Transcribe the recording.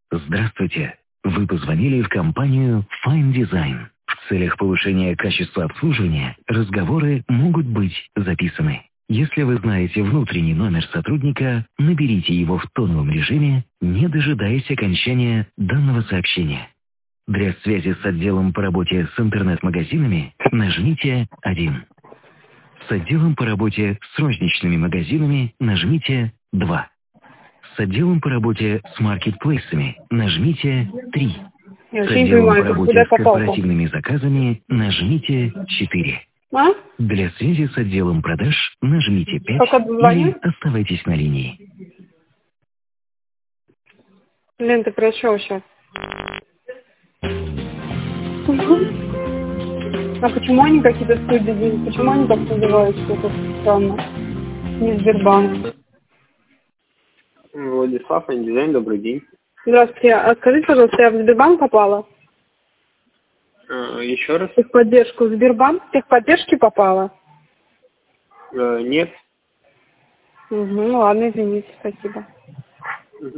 Здравствуйте. Вы позвонили в компанию Fine Design. В целях повышения качества обслуживания разговоры могут быть записаны. Если вы знаете внутренний номер сотрудника, наберите его в тоновом режиме, не дожидаясь окончания данного сообщения. Для связи с отделом по работе с интернет-магазинами нажмите 1. С отделом по работе с розничными магазинами нажмите 2. С отделом по работе с маркетплейсами нажмите 3. Я С вообще не отделом по понимаю, работе куда я с попал. корпоративными заказами нажмите 4. А? Для связи с отделом продаж нажмите 5 Пока или звоню? оставайтесь на линии. Блин, ты про что сейчас? А почему они какие-то студии? Почему они так называются? Это странно. Не Сбербанк. Владислав, Дизайн, добрый день. Здравствуйте. А скажите, пожалуйста, я в Сбербанк попала? Еще раз? В техподдержку. В Сбербанк в техподдержке попала? Нет. Угу, ну ладно, извините, спасибо.